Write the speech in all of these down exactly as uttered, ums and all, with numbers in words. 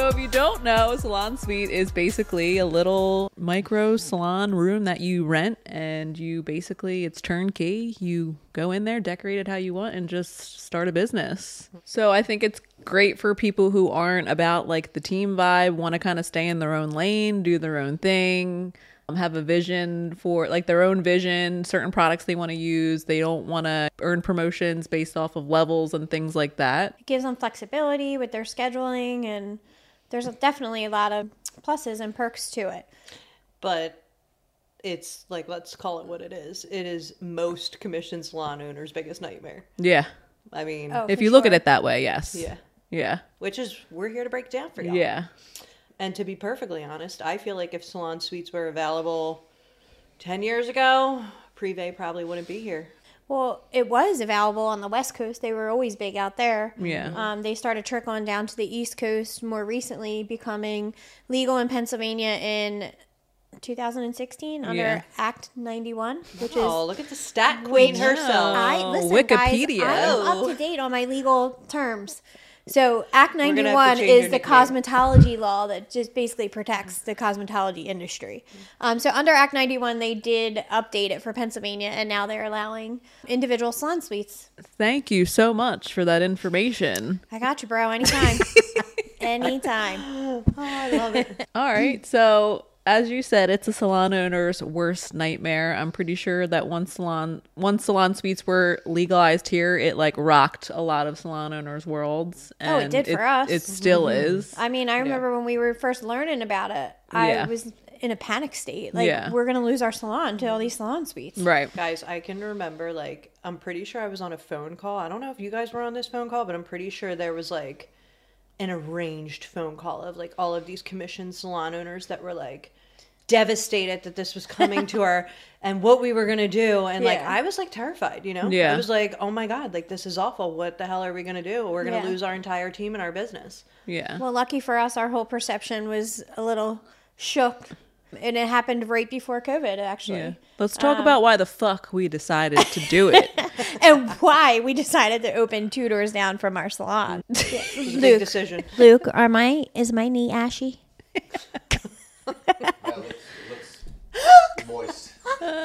So if you don't know, Salon Suite is basically a little micro salon room that you rent, and you basically, it's turnkey. You go in there, decorate it how you want, and just start a business. So I think it's great for people who aren't about like the team vibe, want to kind of stay in their own lane, do their own thing, um, have a vision for like their own vision, certain products they want to use. They don't want to earn promotions based off of levels and things like that. It gives them flexibility with their scheduling, and there's definitely a lot of pluses and perks to it. But it's like, let's call it what it is. It is most commission salon owners' biggest nightmare. Yeah. I mean, Oh, if for you look sure. at it that way, yes. yeah. Yeah. Which is, we're here to break down for y'all. Yeah. And to be perfectly honest, I feel like if Salon Suites were available ten years ago, Privé probably wouldn't be here. Well, it was available on the West Coast. They were always big out there. Yeah. Um, they started trickling down to the East Coast, more recently becoming legal in Pennsylvania in two thousand sixteen under Yeah. Act ninety-one, which Oh, is... look at the stat queen Which- herself. I listen, Wikipedia. guys. I'm Oh. up to date on my legal terms. So Act gonna have to ninety-one change is your the nickname. cosmetology law that just basically protects the cosmetology industry. Um, so under Act ninety-one, they did update it for Pennsylvania, and now they're allowing individual salon suites. Thank you so much for that information. I got you, bro. Anytime. Anytime. Oh, I love it. All right. So, as you said, it's a salon owner's worst nightmare. I'm pretty sure that once salon once salon suites were legalized here, it like rocked a lot of salon owners' worlds. Oh, it and did for us. It still is. I mean, I remember when we were first learning about it, I Yeah. was in a panic state. Like, Yeah. we're going to lose our salon to all these salon suites. Right. Guys, I can remember, like, I'm pretty sure I was on a phone call. I don't know if you guys were on this phone call, but I'm pretty sure there was, like, an arranged phone call of, like, all of these commissioned salon owners that were, like, devastated that this was coming to our, and what we were going to do. And, like, Yeah. I was, like, terrified, you know? Yeah. I was like, oh, my God, like, this is awful. What the hell are we going to do? We're going to Yeah. lose our entire team and our business. Yeah. Well, lucky for us, our whole perception was a little shook. And it happened right before COVID, actually. Yeah. Let's talk about why the fuck we decided to do it. And why we decided to open two doors down from our salon. It was a big Luke, decision. Luke, are my is my knee ashy? Yeah, it looks, it looks moist.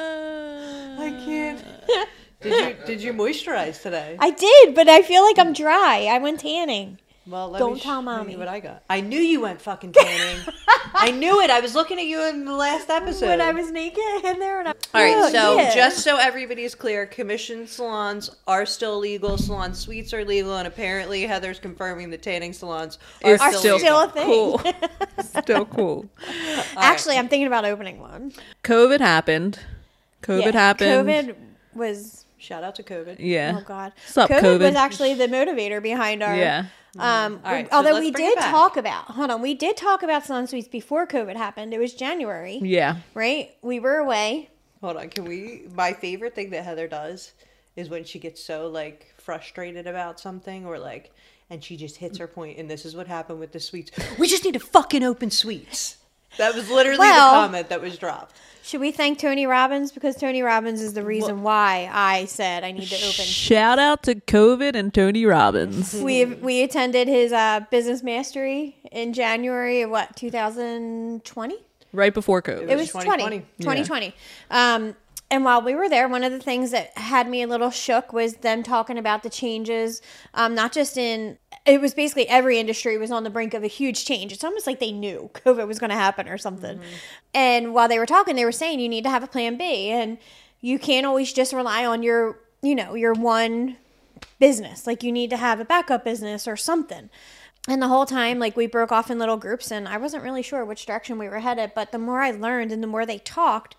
I can't. Did you, did you moisturize today? I did, but I feel like I'm dry. I went tanning. Well, let Don't me tell show mommy. you what I got. I knew you went fucking tanning. I knew it. I was looking at you in the last episode. When I was naked in there, and I, All right, Oh, so yeah. just so everybody's clear, commissioned salons are still legal. Salon suites are legal, and apparently Heather's confirming that tanning salons are It's Are still, still, legal. a thing. Cool. Still cool. Actually, I'm thinking about opening one. COVID happened. COVID Yeah, happened. COVID was Shout out to COVID. Yeah. oh god. Sup, COVID, COVID? was actually the motivator behind our Yeah. Um, All right, so although let's we bring it did back. talk about, hold on, we did talk about salon suites before COVID happened. It was January, Yeah. right? We were away. Hold on, can we? My favorite thing that Heather does is when she gets so like frustrated about something, or like, and she just hits her point, and this is what happened with the suites. We just need to fucking open suites. That was literally Well- the comment that was dropped. Should we thank Tony Robbins? Because Tony Robbins is the reason why I said I need to open. Shout out to COVID and Tony Robbins. we we attended his uh, business mastery in January of what, two thousand twenty? Right before COVID. It was twenty twenty. twenty twenty. Um, and while we were there, one of the things that had me a little shook was them talking about the changes, um, not just in, it was basically every industry was on the brink of a huge change. It's almost like they knew COVID was going to happen or something. Mm-hmm. And while they were talking, they were saying you need to have a plan B, and you can't always just rely on your, you know, your one business. Like, you need to have a backup business or something. And the whole time, like, we broke off in little groups, and I wasn't really sure which direction we were headed. But the more I learned and the more they talked,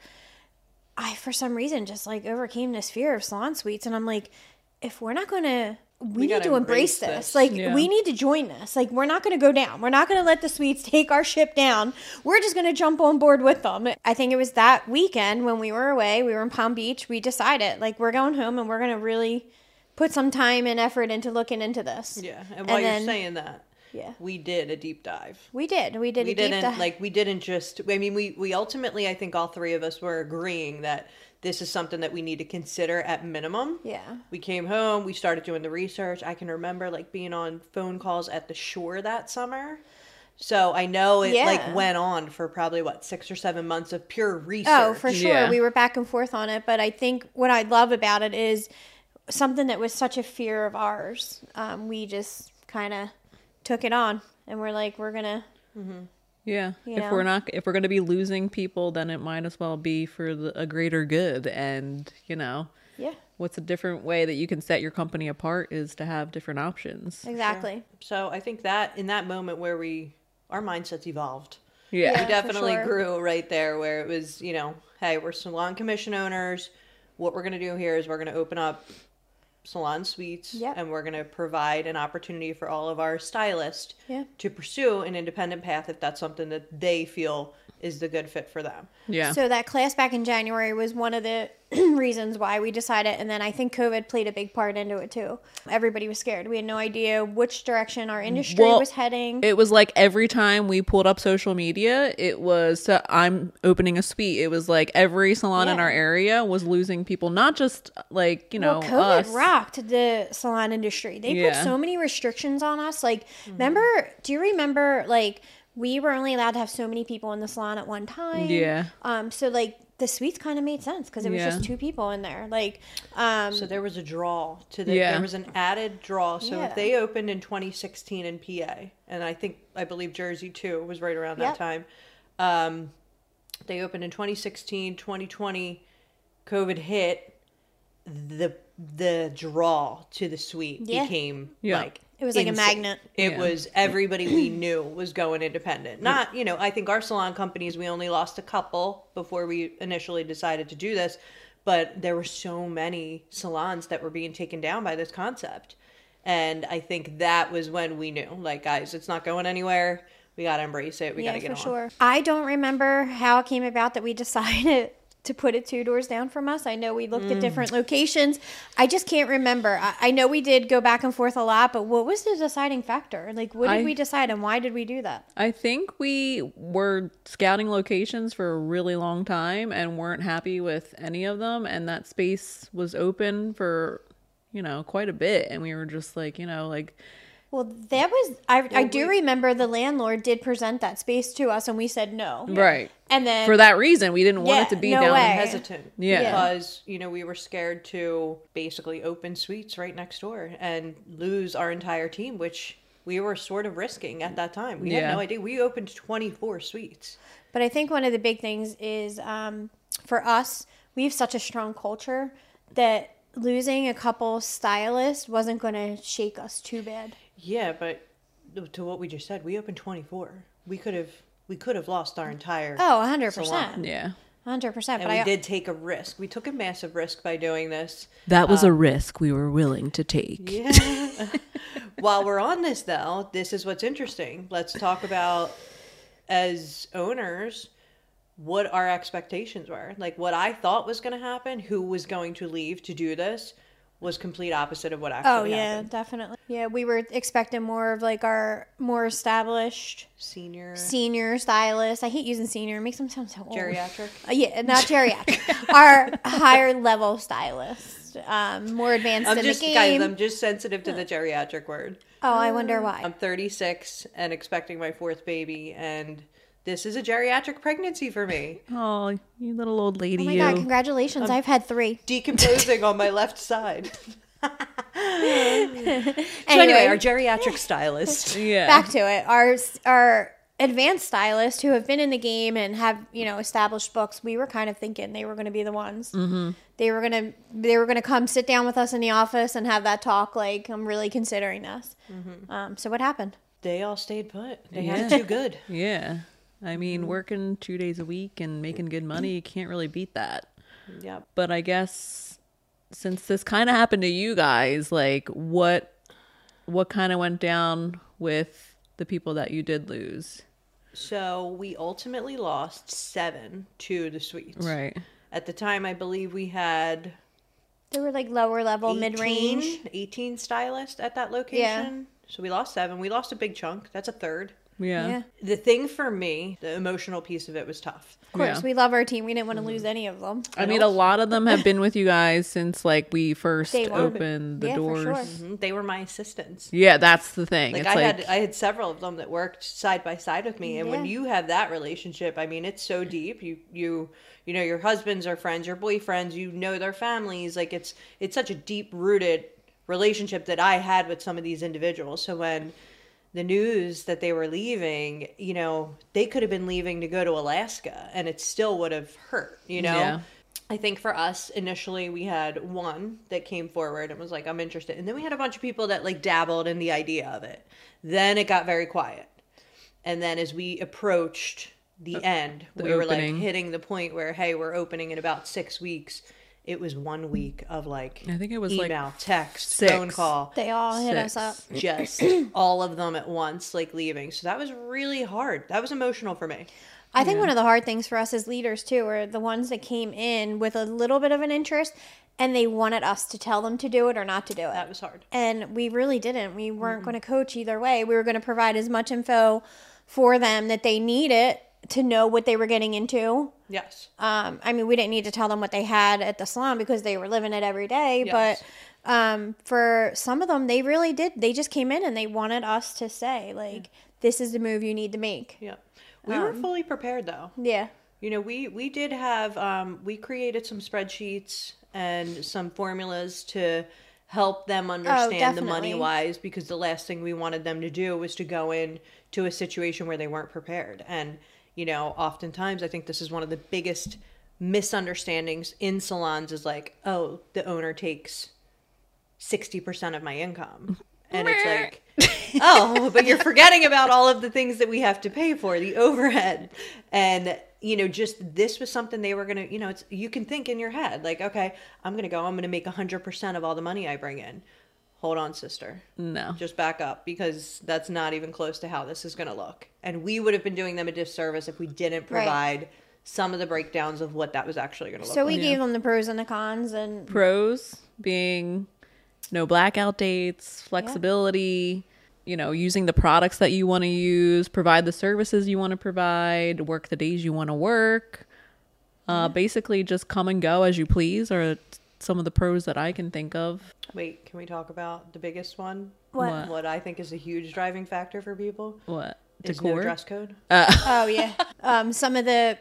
I, for some reason, just, like, overcame this fear of salon suites. And I'm like, if we're not going to, we, We need gotta to embrace embrace this. this. Like, Yeah. we need to join this. Like, we're not going to go down. We're not going to let the suites take our ship down. We're just going to jump on board with them. I think it was that weekend when we were away, we were in Palm Beach, we decided, like, we're going home and we're going to really put some time and effort into looking into this. Yeah, and while And you're then- saying that, Yeah. we did a deep dive. We did. We did We a deep didn't dive. like we didn't just. I mean, we we ultimately, I think all three of us were agreeing that this is something that we need to consider at minimum. Yeah. We came home, we started doing the research. I can remember like being on phone calls at the shore that summer. So I know it Yeah. like went on for probably what six or seven months of pure research. Oh, for sure. Yeah. We were back and forth on it. But I think what I love about it is something that was such a fear of ours. Um, we just kind of took it on and we're like, we're going to. Yeah. You if know? we're not, if we're going to be losing people, then it might as well be for the, a greater good. And, you know, Yeah, what's a different way that you can set your company apart is to have different options. exactly. So I think that in that moment where we, our mindsets evolved. Yeah. Yeah. We definitely sure. grew right there where it was, you know, hey, we're salon commission owners. What we're going to do here is we're going to open up salon suites Yep. and we're going to provide an opportunity for all of our stylists Yeah. to pursue an independent path if that's something that they feel is the good fit for them. Yeah. So that class back in January was one of the reasons why we decided, and then I think COVID played a big part into it too. Everybody was scared. We had no idea which direction our industry Well, was heading. It was like every time we pulled up social media, it was uh, I'm opening a suite. It was like every salon in Yeah. our area was losing people, not just like, you know, well, COVID us. rocked the salon industry. They Yeah. put so many restrictions on us. Like, remember? Do you remember? Like, we were only allowed to have so many people in the salon at one time. Yeah. Um. So like the suites kind of made sense because it was Yeah. just two people in there. Like, um. So there was a draw to the, Yeah. there was an added draw. So Yeah. if they opened in twenty sixteen in P A, and I think, I believe Jersey too was right around that Yep. time. Um, they opened in twenty sixteen, twenty twenty, COVID hit, the, the draw to the suite Yeah. became Yeah. like, It was like a insane. magnet. It Yeah. was everybody we knew was going independent. Not, you know, I think our salon companies, we only lost a couple before we initially decided to do this, but there were so many salons that were being taken down by this concept. And I think that was when we knew, like, guys, it's not going anywhere. We got to embrace it. We got Yeah, to get for on. sure. I don't remember how it came about that we decided to put it two doors down from us. I know we looked Mm. at different locations. I just can't remember. I, I know we did go back and forth a lot, but what was the deciding factor? Like, what did I- we decide and why did we do that? I think we were scouting locations for a really long time and weren't happy with any of them. And that space was open for, you know, quite a bit. And we were just like, you know, like, Well, that was, I, I do we- remember the landlord did present that space to us and we said no. right. And then, For that reason, we didn't want Yeah, it to be no down. way. Hesitant. Yeah. Because, you know, we were scared to basically open suites right next door and lose our entire team, which we were sort of risking at that time. We Yeah. had no idea. We opened twenty-four suites. but I think one of the big things is um, for us, we have such a strong culture that losing a couple stylists wasn't going to shake us too bad. Yeah, but to what we just said, we opened twenty-four. We could have we could have lost our entire Oh, one hundred percent. salon. Yeah. one hundred percent. And But we I, did take a risk. We took a massive risk by doing this. That was a risk we were willing to take. Yeah. While we're on this, though, this is what's interesting. Let's talk about, as owners, what our expectations were. Like, what I thought was going to happen, who was going to leave to do this, was complete opposite of what actually oh, yeah, happened. definitely. Yeah, we were expecting more of like our more established Senior, senior stylists. I hate using senior. It makes them sound so old. geriatric. Uh, yeah, not geriatric. Our higher level stylists, um, more advanced I'm in just, the game. guys, I'm just sensitive to the geriatric word. oh, I wonder why. I'm thirty-six and expecting my fourth baby, and this is a geriatric pregnancy for me. Oh, you little old lady. Oh my you. god! Congratulations! I've had three. Decomposing on my left side. Anyway, So anyway, our geriatric stylist. Yeah. back to it. Our our advanced stylists who have been in the game and have you know established books. We were kind of thinking they were going to be the ones. Mm-hmm. They were gonna they were gonna come sit down with us in the office and have that talk. Like, I'm really considering this. Mm-hmm. Um, so what happened? They all stayed put. They Yeah. had it too good. Yeah. I mean, working two days a week and making good money, you can't really beat that. Yep. But I guess since this kind of happened to you guys, like what what kind of went down with the people that you did lose? So we ultimately lost seven to the suites. Right. At the time, I believe we had They were like lower level, mid range. eighteen stylists at that location. So we lost seven. We lost a big chunk. That's a third. Yeah. Yeah. The thing for me, the emotional piece of it was tough. Of course, Yeah. we love our team. We didn't want to lose any of them. I mean, a lot of them have been with you guys since like we first Day one. opened the Yeah, for doors. sure. Mhm. They were my assistants. Yeah, that's the thing. Like it's I like had, I had several of them that worked side by side with me, and when Yeah. you have that relationship, I mean, it's so deep. You, you, you know, your husbands are friends, your boyfriends, you know their families. Like it's, it's such a deep rooted relationship that I had with some of these individuals. So when the news that they were leaving, you know, they could have been leaving to go to Alaska, and it still would have hurt. You know. Yeah. I think for us initially we had one that came forward and was like, I'm interested. And then we had a bunch of people that like dabbled in the idea of it. Then it got very quiet. And then as we approached the end, the we were opening. like hitting the point where, hey, we're opening in about six weeks. It was one week of like I think it was, like, email, text, six. phone call, They all hit Six. us up. just all of them at once, like leaving. So that was really hard. That was emotional for me. I think one of the hard things for us as leaders too are the ones that came in with a little bit of an interest and they wanted us to tell them to do it or not to do it. That was hard. And we really didn't. We weren't going to coach either way. We were going to provide as much info for them that they needed to know what they were getting into. Yes. Um, I mean, we didn't need to tell them what they had at the salon because they were living it every day. Yes. But um, for some of them, they really did. They just came in and they wanted us to say, like, this is the move you need to make. Yeah. We were fully prepared though. Yeah. You know, we we did have um, we created some spreadsheets and some formulas to help them understand the definitely. money wise, because the last thing we wanted them to do was to go in to a situation where they weren't prepared. And you know, oftentimes I think this is one of the biggest misunderstandings in salons is like, oh, the owner takes sixty percent of my income. And it's like, oh, but you're forgetting about all of the things that we have to pay for, the overhead. And, you know, just this was something they were going to, you know, it's, you can think in your head, like, okay, I'm going to go, I'm going to make one hundred percent of all the money I bring in. Hold on, sister. no. Just back up, because that's not even close to how this is going to look. And we would have been doing them a disservice if we didn't Right. provide some of the breakdowns of what that was actually going to look So like. we gave them the pros and the cons, and Pros being no blackout dates, flexibility, you know, using the products that you want to use, provide the services you want to provide, work the days you want to work. Uh, basically, just come and go as you please are some of the pros that I can think of. Wait, can we talk about the biggest one? What? What? What I think is a huge driving factor for people What? is no Decor? dress code. oh yeah, um, some of the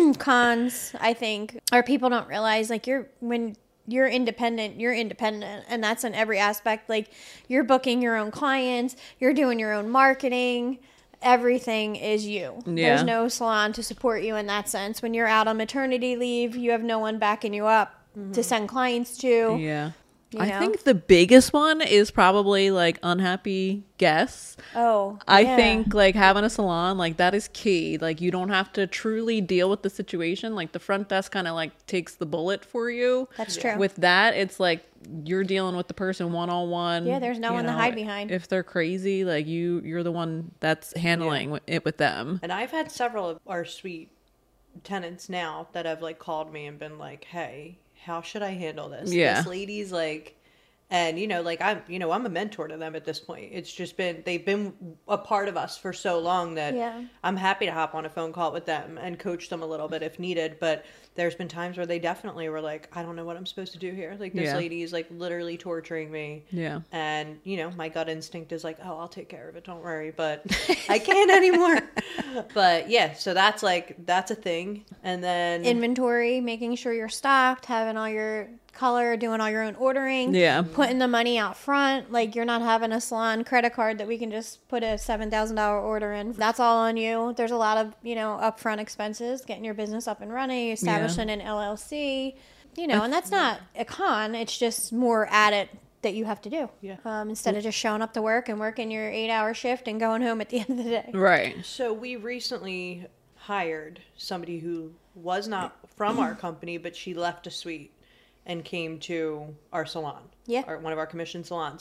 cons I think are people don't realize like you're when you're independent, you're independent, and that's in every aspect. Like you're booking your own clients, you're doing your own marketing. Everything is you. Yeah. There's no salon to support you in that sense. When you're out on maternity leave, you have no one backing you up to send clients to. Yeah. You I know? think the biggest one is probably like unhappy guests. Oh, I yeah. think like having a salon, like that is key. Like you don't have to truly deal with the situation. Like the front desk kind of like takes the bullet for you. That's true. With that, it's like you're dealing with the person one on one. Yeah, there's no one to hide behind. If they're crazy, like you, you're the one that's handling it with them. And I've had several of our suite tenants now that have like called me and been like, "Hey, how should I handle this?" Yeah. This lady's like, and you know, like I'm, you know, I'm a mentor to them at this point. It's just been they've been a part of us for so long that Yeah. I'm happy to hop on a phone call with them and coach them a little bit if needed. But there's been times where they definitely were like, "I don't know what I'm supposed to do here. Like this Yeah. lady is like literally torturing me." Yeah. And, you know, my gut instinct is like, oh, I'll take care of it. Don't worry. But I can't anymore. But yeah, so that's like, that's a thing. And then, Inventory, making sure you're stocked, having all your color, doing all your own ordering. Yeah. Putting the money out front. Like you're not having a salon credit card that we can just put a seven thousand dollars order in. That's all on you. There's a lot of, you know, upfront expenses, getting your business up and running, establishing an L L C, you know, and that's not a con. It's just more added that you have to do. Yeah. Um, instead of just showing up to work and working your eight hour shift and going home at the end of the day. Right. so we recently hired somebody who was not from our company, but she left a suite and came to our salon. Yeah. Or one of our commission salons.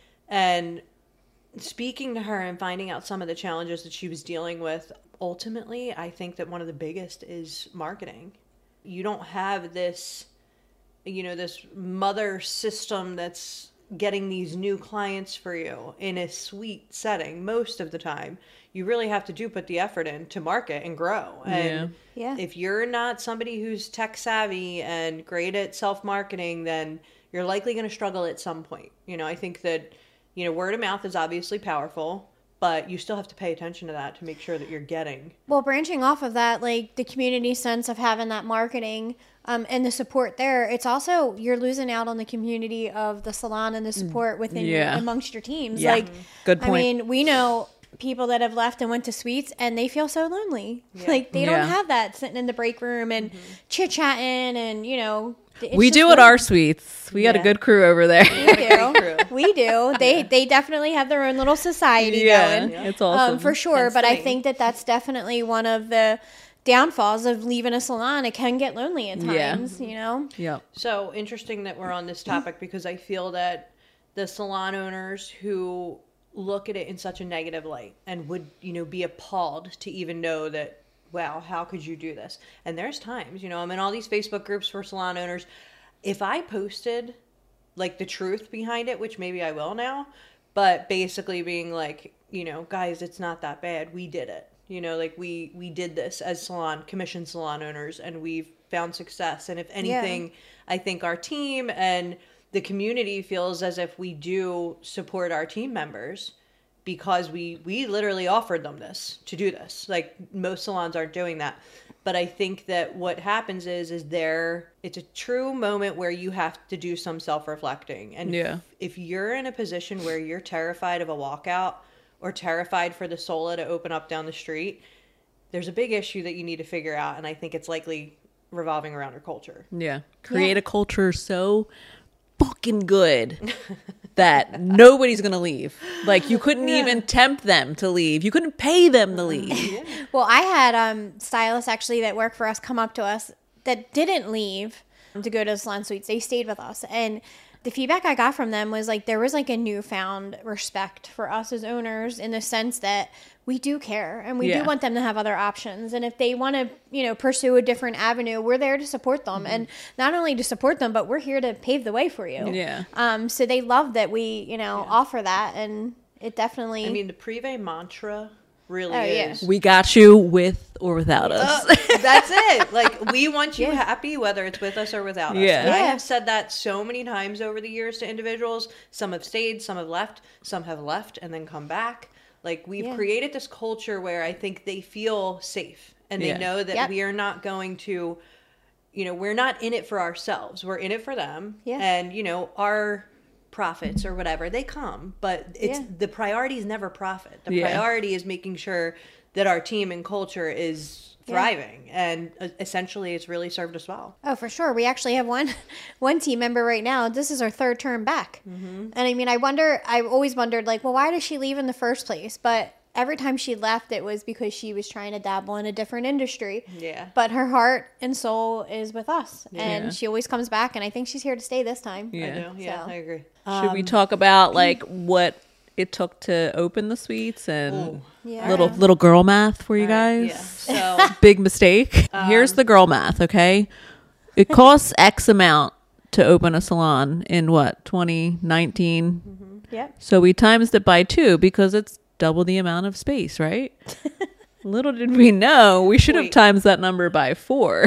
And speaking to her and finding out some of the challenges that she was dealing with, ultimately, I think that one of the biggest is marketing. You don't have this, you know, this mother system that's getting these new clients for you in a suite setting most of the time, you really have to do put the effort in to market and grow. And Yeah. if you're not somebody who's tech savvy and great at self-marketing, then you're likely going to struggle at some point. You know, I think that, you know, word of mouth is obviously powerful, but you still have to pay attention to that to make sure that you're getting. Well, branching off of that, like the community sense of having that marketing um, and the support there, it's also, you're losing out on the community of the salon and the support within Yeah. your, amongst your teams. Yeah. Like, Good I point. mean, we know people that have left and went to suites and they feel so lonely. Like they Yeah. don't have that sitting in the break room and chit chatting and, you know, it's we just do at lonely. our suites. We got a Yeah. good crew over there. We do. crew. We do. They they definitely have their own little society Yeah, going. it's awesome. Um, for sure. Hence But the I name. think that that's definitely one of the downfalls of leaving a salon. It can get lonely at Yeah. times, you know? Yep. So interesting that we're on this topic because I feel that the salon owners who look at it in such a negative light and would, you know, be appalled to even know that, wow, how could you do this? And there's times, you know, I'm in all these Facebook groups for salon owners. If I posted like the truth behind it, which maybe I will now, but basically being like, you know, guys, it's not that bad. We did it. You know, like we we did this as salon commission salon owners and we've found success. And if anything, I think our team and the community feels as if we do support our team members because we we literally offered them this to do this. Like most salons aren't doing that. But I think that what happens is is there it's a true moment where you have to do some self-reflecting. And Yeah. if, if you're in a position where you're terrified of a walkout or terrified for the Sola to open up down the street, there's a big issue that you need to figure out. And I think it's likely revolving around your culture. Yeah. Create a culture so fucking good that nobody's going to leave. Like you couldn't even tempt them to leave. You couldn't pay them to leave. Well, I had um, stylists actually that work for us come up to us that didn't leave to go to the salon suites. They stayed with us. And the feedback I got from them was like there was like a newfound respect for us as owners in the sense that we do care and we Yeah. do want them to have other options. And if they want to, you know, pursue a different avenue, we're there to support them. And not only to support them, but we're here to pave the way for you. Yeah. Um, so they love that we, you know, offer that. And it definitely. I mean, the Privé mantra really Oh, yeah. is. We got you with or without us. Uh, that's it. Like, we want you Yeah. happy, whether it's with us or without us. Yeah. And I Yeah. have said that so many times over the years to individuals. Some have stayed, some have left, some have left and then come back. Like, we've Yeah. created this culture where I think they feel safe and they Yeah. know that Yep. we are not going to, you know, we're not in it for ourselves. We're in it for them. Yeah. And, you know, our profits or whatever, they come. But it's Yeah. the priority is never profit. The Yeah. priority is making sure that our team and culture is thriving, and uh, essentially it's really served us well. Oh, for sure. We actually have one one team member right now. This is our third term back. Mm-hmm. And I mean, I wonder, I've always wondered, like, well, why does she leave in the first place? But every time she left, it was because she was trying to dabble in a different industry. Yeah. But her heart and soul is with us. Yeah. And she always comes back. And I think she's here to stay this time. I Yeah. do. Yeah, So- I agree. Should we talk about like what it took to open the suites and Ooh. Yeah. little little girl math for you guys? Yeah. So Big mistake. Here's the girl math, okay? It costs X amount to open a salon in what, twenty nineteen? Yep. So we times it by two because it's double the amount of space, right? Little did we know, we should have Wait. times that number by four.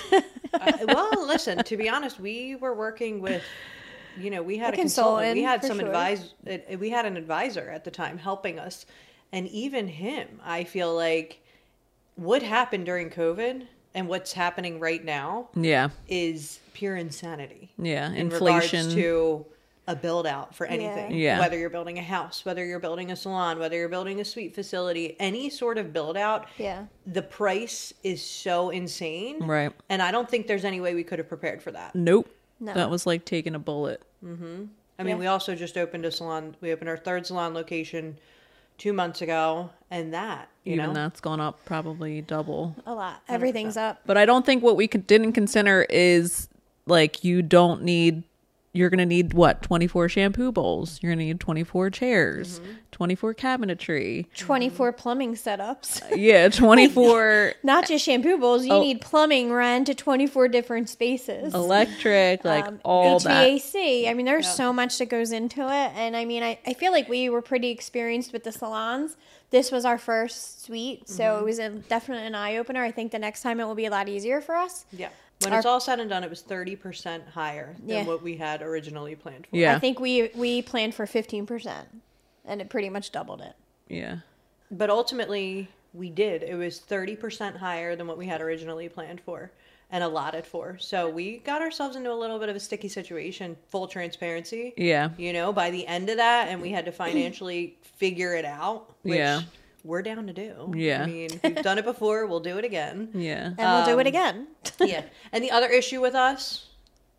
uh, well, listen, to be honest, we were working with, you know, we had A a consultant. We consultant, had for some sure. advise. uh, We had an advisor at the time helping us, and even him, I feel like, what happened during COVID and what's happening right now Yeah. is pure insanity. Yeah. in Inflation. regards to a build out for anything. Yeah. Whether you're building a house, whether you're building a salon, whether you're building a suite facility, any sort of build out, Yeah. the price is so insane. Right. And I don't think there's any way we could have prepared for that. Nope. No. That was like taking a bullet. I mean, Yeah. we also just opened a salon. We opened our third salon location two months ago, and that, you Even know, that's gone up probably double. A lot. Everything's up. But I don't think what we could, didn't consider is like you don't need you're going to need what? twenty-four shampoo bowls. You're going to need twenty-four chairs, Mm-hmm. twenty-four cabinetry. twenty-four plumbing setups. Yeah, twenty-four Not just shampoo bowls. You Oh. need plumbing run to twenty-four different spaces. electric, like Um, all that. H V A C. I mean, there's Yeah. so much that goes into it. And I mean, I, I feel like we were pretty experienced with the salons. This was our first suite. So Mm-hmm. it was a, definitely an eye opener. I think the next time it will be a lot easier for us. Yeah. When Our- it's all said and done, it was thirty percent higher than Yeah. what we had originally planned for. Yeah. I think we, we planned for fifteen percent. And it pretty much doubled it. Yeah. But ultimately, we did. It was thirty percent higher than what we had originally planned for and allotted for. So we got ourselves into a little bit of a sticky situation, full transparency. Yeah. You know, by the end of that, and we had to financially figure it out, which Yeah. we're down to do. Yeah. I mean, we've done it before, we'll do it again. Yeah. And we'll do it Um, again. Yeah. And the other issue with us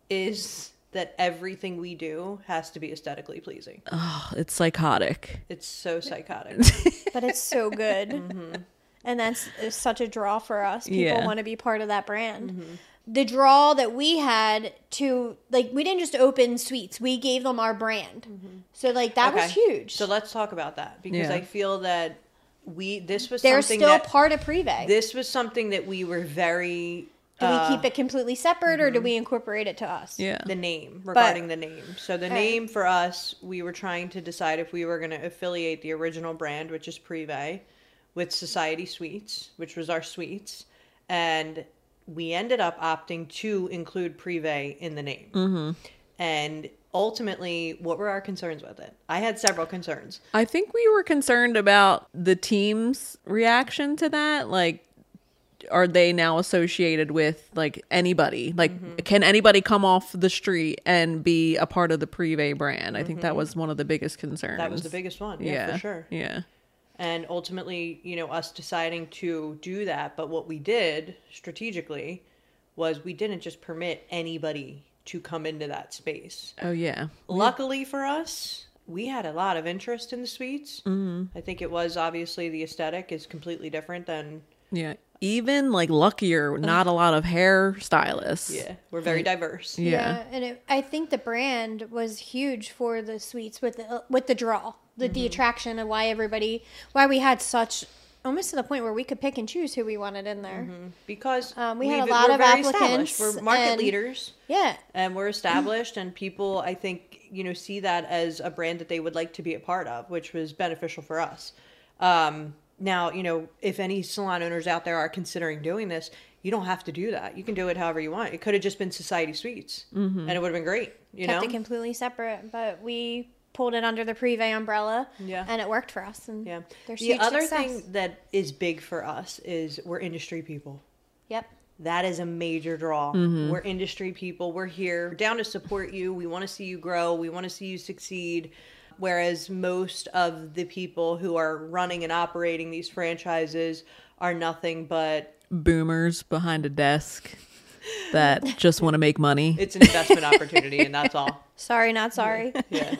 is that everything we do has to be aesthetically pleasing. Oh, it's psychotic. It's so psychotic. But it's so good. Mm-hmm. And that's it's such a draw for us. People Yeah. want to be part of that brand. Mm-hmm. The draw that we had to, like, we didn't just open suites, we gave them our brand. So, like, that was Mm-hmm. Okay. huge. So let's talk about that because Yeah. I feel that we this was They're something still that part of Privé. this was something that we were very Do we uh, keep it completely separate or do we incorporate it to us? Yeah. the name regarding the name. So the Right. name for us, we were trying to decide if we were going to affiliate the original brand, which is Privé, with Society Suites, which was our suites, and we ended up opting to include Privé in the name. Mm-hmm. And ultimately, what were our concerns with it? I had several concerns. I think we were concerned about the team's reaction to that. Like, are they now associated with like anybody? Like, Mm-hmm. can anybody come off the street and be a part of the Privé brand? I think that was one of the biggest concerns. Mm-hmm. That was the biggest one. Yeah, Yeah, for sure. Yeah. And ultimately, you know, us deciding to do that. But what we did strategically was we didn't just permit anybody to come into that space. Oh yeah. Luckily for us, we had a lot of interest in the suites. Mm-hmm. I think it was obviously the aesthetic is completely different than, Yeah. Even like luckier, not a lot of hairstylists. yeah, we're very diverse. Yeah. and it, I think the brand was huge for the suites with the with the draw, the Mm-hmm. the attraction of why everybody, why we had such almost to the point where we could pick and choose who we wanted in there. Because Um, we had a we've- lot we're of very applicants established. We're market and- leaders. Yeah, And we're established, and people, I think, you know, see that as a brand that they would like to be a part of, which was beneficial for us. Um, now, you know, if any salon owners out there are considering doing this, you don't have to do that. You can do it however you want. It could have just been Society Suites, and it would have been great. You kept know, it completely separate, but we pulled it under the Privé umbrella, Yeah. and it worked for us. And yeah. there's The huge other success. thing that is big for us is we're industry people. Yep. That is a major draw. We're industry people. We're here. We're down to support you. We want to see you grow. We want to see you succeed. Whereas most of the people who are running and operating these franchises are nothing but Boomers behind a desk that just want to make money. it's an investment opportunity, and that's all. Sorry, not sorry. Yeah.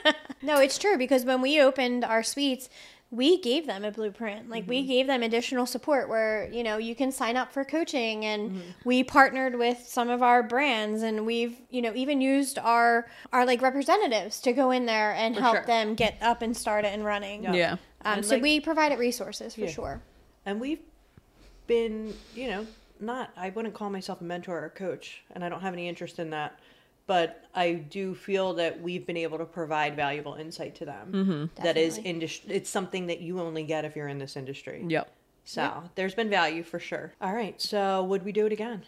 No, it's true because when we opened our suites, we gave them a blueprint. Like we gave them additional support where, you know, you can sign up for coaching and we partnered with some of our brands and we've, you know, even used our our like representatives to go in there and For help sure. them get up and started and running. Yeah. Yeah. Um, And, so like- we provided resources for Yeah. sure. And we've been, you know, not, I wouldn't call myself a mentor or a coach, and I don't have any interest in that. But I do feel that we've been able to provide valuable insight to them. That is, Definitely. industry. It's something that you only get if you're in this industry. Yep. So there's been value for sure. All right. So would we do it again?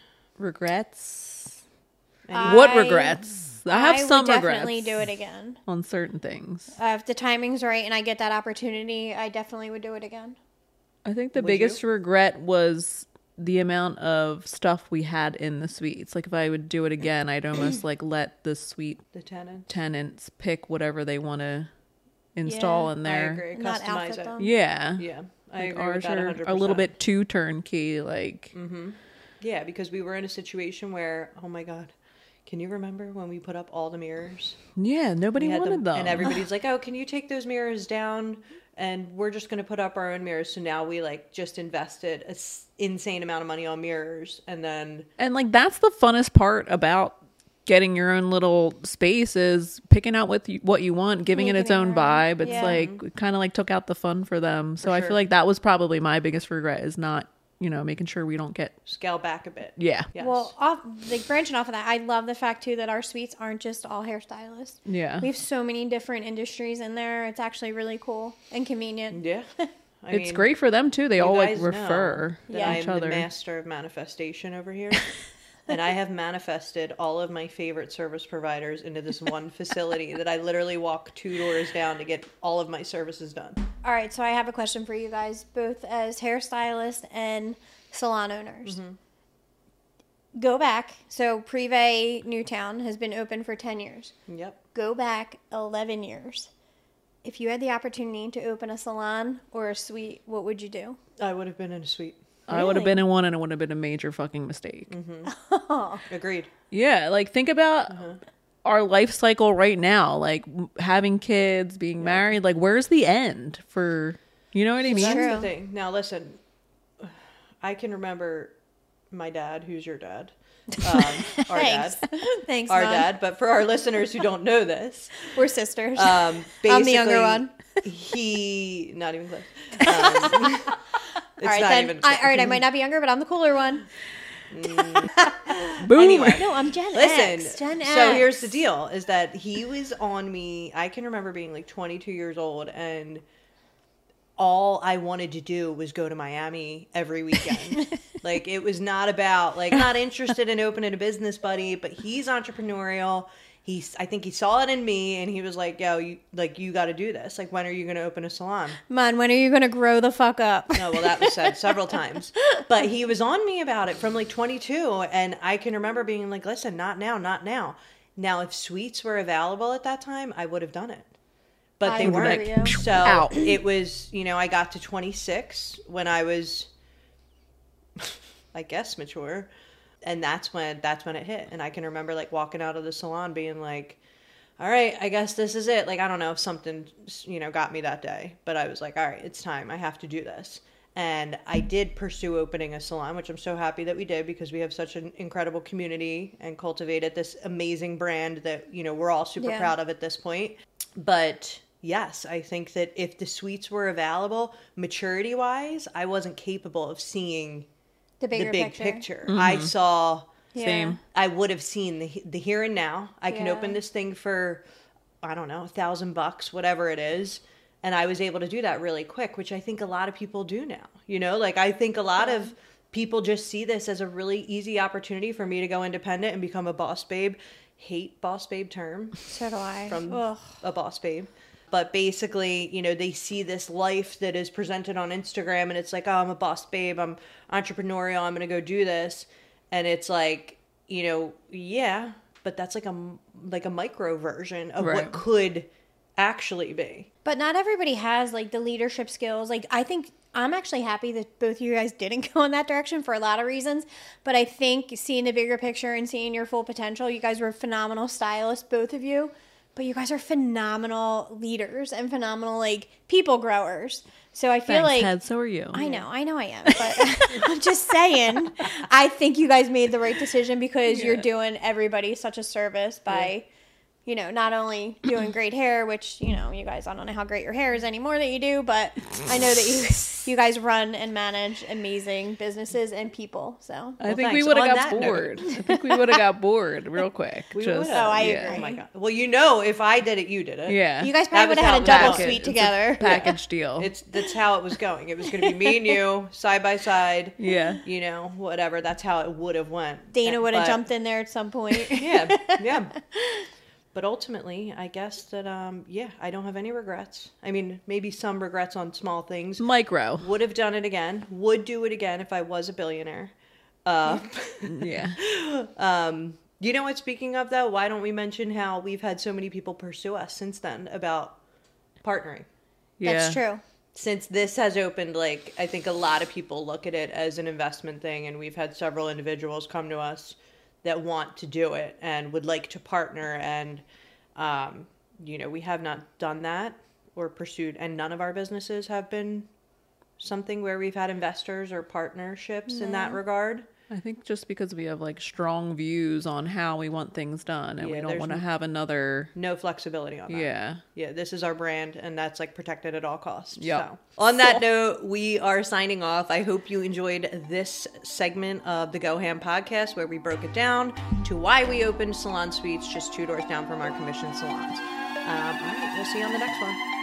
Regrets? I- What regrets? I have I some would regrets definitely do it again. on certain things. Uh, if the timing's right and I get that opportunity, I definitely would do it again. I think the Would biggest you? regret was the amount of stuff we had in the suites. Like if I would do it again, I'd almost like let the suite The tenant. tenants pick whatever they want to install Yeah, in I there. agree. Not Customize outfit it. them. Yeah. Yeah. I Like agree with ours that one are hundred a little percent. bit too turnkey. Like, Yeah, because we were in a situation where, oh my God, can you remember when we put up all the mirrors? yeah, nobody We had wanted them. And everybody's like, oh, can you take those mirrors down? And we're just going to put up our own mirrors. So now we like just invested an insane amount of money on mirrors. And then, And like that's the funnest part about getting your own little space is picking out what you, what you want, giving it Making its it own your own. vibe. It's Yeah. like kind of like took out the fun for them. So For I sure. feel like that was probably my biggest regret is not, you know, making sure we don't get, Scale back a bit. yeah. Yes. Well, off like branching off of that, I love the fact too that our suites aren't just all hairstylists. Yeah. We have so many different industries in there. It's actually really cool and convenient. yeah. I It's mean, great for them too. They you all like guys know refer that Yeah. I each am other. the master of manifestation over here. And I have manifested all of my favorite service providers into this one facility that I literally walk two doors down to get all of my services done. All right, so I have a question for you guys, both as hairstylists and salon owners. Mm-hmm. Go back. So Privé Newtown has been open for ten years. Yep. Go back eleven years. If you had the opportunity to open a salon or a suite, what would you do? I would have been in a suite. I would have Really? been in one and it would have been a major fucking mistake. Mm-hmm. Agreed. Yeah, like think about Uh-huh. our life cycle right now, like w- having kids, being married. Like, where's the end for? You know what I mean? That's True. the thing. Now listen, I can remember my dad, who's your dad, um, our Thanks. dad, Thanks, our Mom. dad. But for our listeners who don't know this, We're sisters. um, I'm the younger basically, one. He not even close. Um, it's all right, not then. even. I, all right, I might not be younger, but I'm the cooler one. Boom. Anyway. No, I'm Gen Listen, X. Gen X. so here's the deal: is that he was on me. I can remember being like twenty-two years old, and all I wanted to do was go to Miami every weekend. Like it was not about like not interested in opening a business, buddy. But he's entrepreneurial. He's. I think he saw it in me, and he was like, "Yo, you like you got to do this. Like, when are you going to open a salon?" Man, when are you going to grow the fuck up? No, well, that was said several times. But he was on me about it from like twenty-two. And I can remember being like, listen, not now, not now. Now, if suites were available at that time, I would have done it. But I they agree weren't. with you. So Out. it was, you know, I got to twenty-six when I was, I guess, mature. And that's when that's when it hit. And I can remember like walking out of the salon being like, all right, I guess this is it. Like, I don't know if something, you know, got me that day, but I was like, all right, it's time. I have to do this. And I did pursue opening a salon, which I'm so happy that we did because we have such an incredible community and cultivated this amazing brand that, you know, we're all super Yeah. proud of at this point. But yes, I think that if the suites were available, maturity wise, I wasn't capable of seeing The bigger the big picture. picture. I saw Yeah. Same. I would have seen the the here and now. I can Yeah. open this thing for, I don't know, a thousand bucks, whatever it is, and I was able to do that really quick, which I think a lot of people do now. You know, like I think a lot of people just see this as a really easy opportunity for me to go independent and become a boss babe. Hate boss babe term So do I. from Ugh. a boss babe. But basically, you know, they see this life that is presented on Instagram and it's like, oh, I'm a boss babe, I'm entrepreneurial, I'm going to go do this. And it's like, you know, yeah, but that's like a, like a micro version of Right. what could actually be. But not everybody has like the leadership skills. Like I think I'm actually happy that both of you guys didn't go in that direction for a lot of reasons. But I think seeing the bigger picture and seeing your full potential, you guys were phenomenal stylists, both of you. But you guys are phenomenal leaders and phenomenal like people growers. So I feel Thanks, like Ted, so are you. I know, I know I am, but I'm just saying, I think you guys made the right decision because you're Yeah. doing everybody such a service by, you know, not only doing great hair, which, you know, you guys, I don't know how great your hair is anymore that you do, but I know that you you guys run and manage amazing businesses and people. So, I Well, think we thanks. would have On got that note. bored. I think we would have got bored real quick. We Just- would've. Oh, I yeah. agree. Oh my God. Well, you know, if I did it, you did it. Yeah. you guys That probably was would have had a how double that was. suite It's a together. package deal. It's that's how it was going. It was going to be me and you side by side. Yeah. You know, whatever. That's how it would have went. Dana would have But- jumped in there at some point. Yeah, yeah. But ultimately, I guess that um, yeah, I don't have any regrets. I mean, maybe some regrets on small things. Micro. Would have done it again. Would do it again if I was a billionaire. Uh, Yeah. um, you know what? Speaking of though, why don't we mention how we've had so many people pursue us since then about partnering? Yeah. That's true. Since this has opened, like, I think a lot of people look at it as an investment thing, and we've had several individuals come to us that want to do it and would like to partner, and, um, you know, we have not done that or pursued, and none of our businesses have been something where we've had investors or partnerships in that regard. I think just because we have like strong views on how we want things done and Yeah, we don't there's want to n- have another. No flexibility on that. Yeah. Yeah, this is our brand, and that's like protected at all costs. Yep. So. On that note, we are signing off. I hope you enjoyed this segment of the Go Ham podcast where we broke it down to why we opened Salon Suites just two doors down from our commissioned salons. Um, all right, we'll see you on the next one.